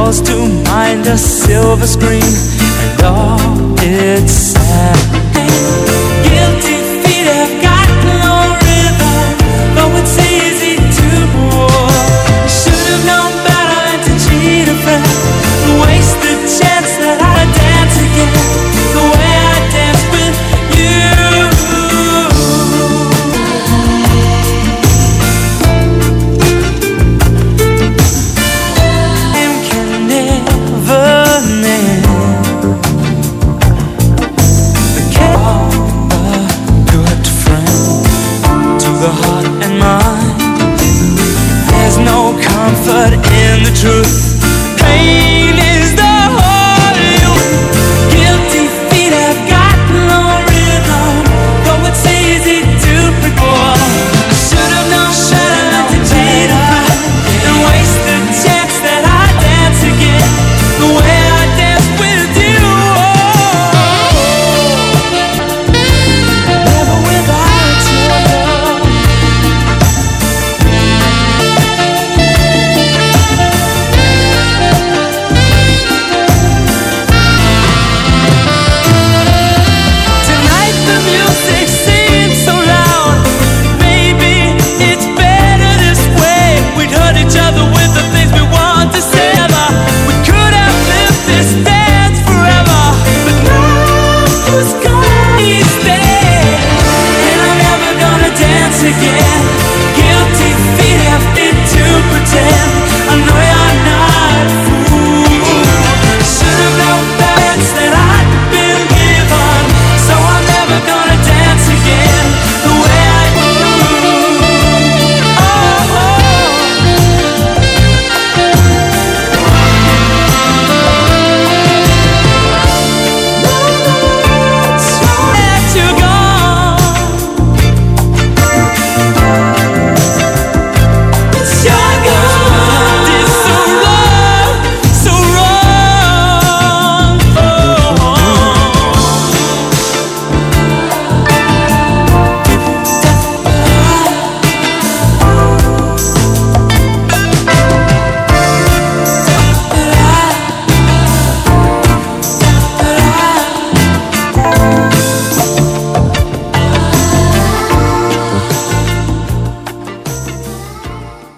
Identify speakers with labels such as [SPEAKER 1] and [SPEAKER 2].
[SPEAKER 1] calls to mind a silver screen and all its sad. Guilty feet have got no rhythm, though it's easy to roar. You should have known better than to cheat a friend, waste the chance that I'd dance again the way I danced with you. Time can never mend the good friend to the heart and mind. There's no comfort in the truth